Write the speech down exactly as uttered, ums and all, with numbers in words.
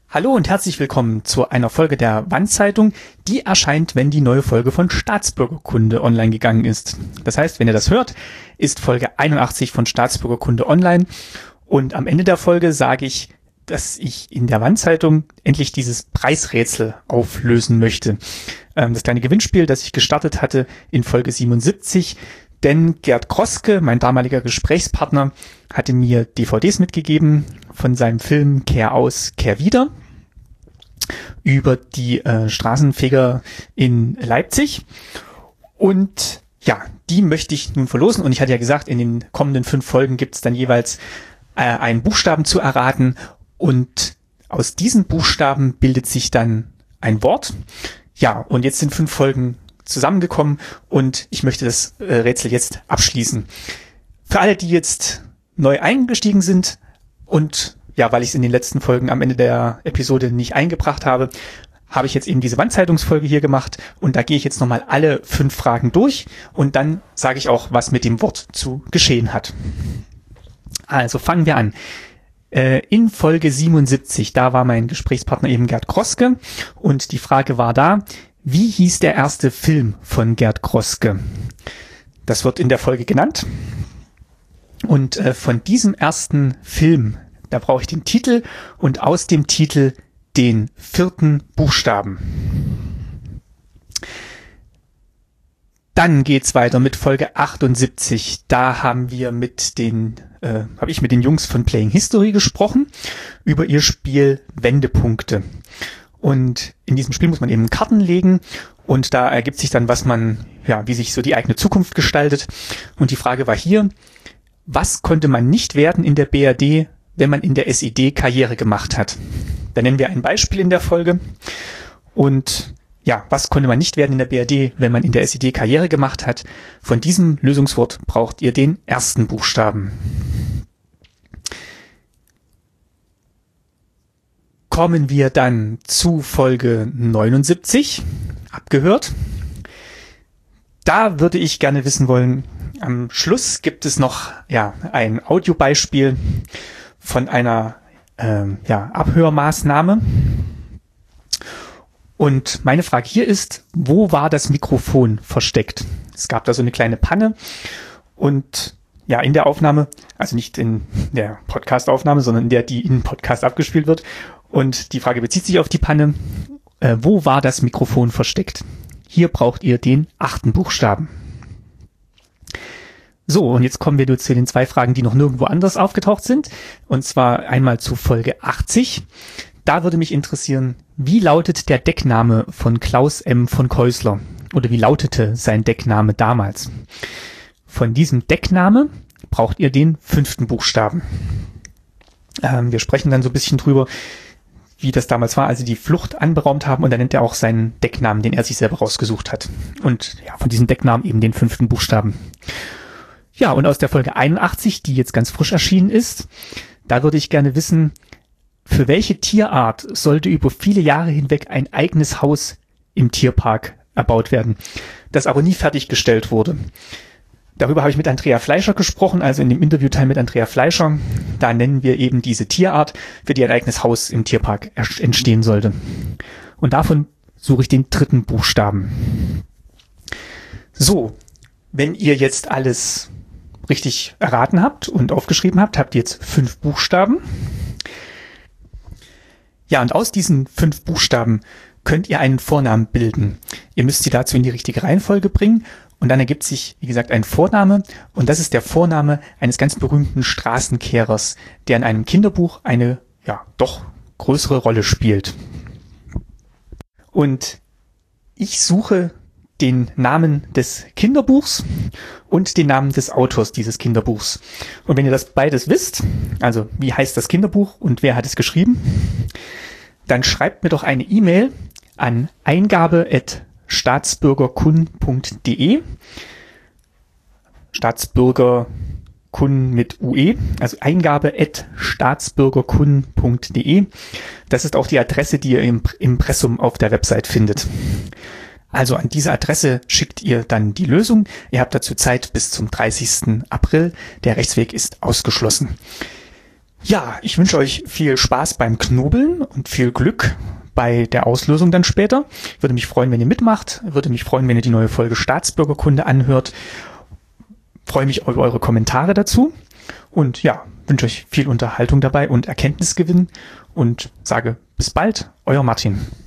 Hallo und herzlich willkommen zu einer Folge der Wandzeitung, die erscheint, wenn die neue Folge von Staatsbürgerkunde online gegangen ist. Das heißt, wenn ihr das hört, ist Folge einundachtzig von Staatsbürgerkunde online und am Ende der Folge sage ich, dass ich in der Wandzeitung endlich dieses Preisrätsel auflösen möchte. Ähm, das kleine Gewinnspiel, das ich gestartet hatte in Folge siebenundsiebzig, denn Gerd Kroske, mein damaliger Gesprächspartner, hatte mir D V Ds mitgegeben von seinem Film Kehr aus, Kehr wieder über die äh, Straßenfeger in Leipzig. Und ja, die möchte ich nun verlosen. Und ich hatte ja gesagt, in den kommenden fünf Folgen gibt es dann jeweils äh, einen Buchstaben zu erraten. Und aus diesen Buchstaben bildet sich dann ein Wort. Ja, und jetzt sind fünf Folgen zusammengekommen und ich möchte das äh, Rätsel jetzt abschließen. Für alle, die jetzt neu eingestiegen sind und ja, weil ich es in den letzten Folgen am Ende der Episode nicht eingebracht habe, habe ich jetzt eben diese Wandzeitungsfolge hier gemacht und da gehe ich jetzt nochmal alle fünf Fragen durch und dann sage ich auch, was mit dem Wort zu geschehen hat. Also fangen wir an. Äh, in Folge siebenundsiebzig, da war mein Gesprächspartner eben Gerd Kroske und die Frage war da, wie hieß der erste Film von Gerd Kroske? Das wird in der Folge genannt. Und äh, von diesem ersten Film, da brauche ich den Titel und aus dem Titel den vierten Buchstaben. Dann geht's weiter mit Folge achtundsiebzig. Da haben wir mit den, äh, habe ich mit den Jungs von Playing History gesprochen über ihr Spiel Wendepunkte. Und in diesem Spiel muss man eben Karten legen und da ergibt sich dann, was man, ja, wie sich so die eigene Zukunft gestaltet. Und die Frage war hier, was konnte man nicht werden in der B R D, wenn man in der S E D Karriere gemacht hat? Da nennen wir ein Beispiel in der Folge. Und ja, was konnte man nicht werden in der B R D, wenn man in der S E D Karriere gemacht hat? Von diesem Lösungswort braucht ihr den ersten Buchstaben. Kommen wir dann zu Folge neunundsiebzig, abgehört. Da würde ich gerne wissen wollen, am Schluss gibt es noch ja ein Audiobeispiel von einer ähm, ja, Abhörmaßnahme. Und meine Frage hier ist, wo war das Mikrofon versteckt? Es gab da so eine kleine Panne und ja, in der Aufnahme, also nicht in der Podcast-Aufnahme, sondern in der, die in Podcast abgespielt wird. Und die Frage bezieht sich auf die Panne. Äh, wo war das Mikrofon versteckt? Hier braucht ihr den achten Buchstaben. So, und jetzt kommen wir zu den zwei Fragen, die noch nirgendwo anders aufgetaucht sind. Und zwar einmal zu Folge achtzig. Da würde mich interessieren, wie lautet der Deckname von Klaus M. von Keusler? Oder wie lautete sein Deckname damals? Von diesem Deckname braucht ihr den fünften Buchstaben. Ähm, wir sprechen dann so ein bisschen drüber, wie das damals war, als sie die Flucht anberaumt haben. Und dann nennt er auch seinen Decknamen, den er sich selber rausgesucht hat. Und ja, von diesem Decknamen eben den fünften Buchstaben. Ja, und aus der Folge einundachtzig, die jetzt ganz frisch erschienen ist, da würde ich gerne wissen, für welche Tierart sollte über viele Jahre hinweg ein eigenes Haus im Tierpark erbaut werden, das aber nie fertiggestellt wurde. Darüber habe ich mit Andrea Fleischer gesprochen, also in dem Interviewteil mit Andrea Fleischer. Da nennen wir eben diese Tierart, für die ein eigenes Haus im Tierpark entstehen sollte. Und davon suche ich den dritten Buchstaben. So, wenn ihr jetzt alles richtig erraten habt und aufgeschrieben habt, habt ihr jetzt fünf Buchstaben. Ja, und aus diesen fünf Buchstaben könnt ihr einen Vornamen bilden. Ihr müsst sie dazu in die richtige Reihenfolge bringen. Und dann ergibt sich, wie gesagt, ein Vorname. Und das ist der Vorname eines ganz berühmten Straßenkehrers, der in einem Kinderbuch eine, ja, doch größere Rolle spielt. Und ich suche den Namen des Kinderbuchs und den Namen des Autors dieses Kinderbuchs. Und wenn ihr das beides wisst, also wie heißt das Kinderbuch und wer hat es geschrieben, dann schreibt mir doch eine E-Mail an eingabe at staatsbürgerkun punkt de. Staatsbürgerkun mit U E, also eingabe at staatsbürgerkun punkt de. Das ist auch die Adresse, die ihr im Impressum auf der Website findet. Also an diese Adresse schickt ihr dann die Lösung. Ihr habt dazu Zeit bis zum dreißigsten April. Der Rechtsweg ist ausgeschlossen. Ja, ich wünsche euch viel Spaß beim Knobeln und viel Glück bei der Auslösung dann später. Würde mich freuen, wenn ihr mitmacht. Würde mich freuen, wenn ihr die neue Folge Staatsbürgerkunde anhört. Freue mich über eure Kommentare dazu. Und ja, wünsche euch viel Unterhaltung dabei und Erkenntnisgewinn. Und sage bis bald, euer Martin.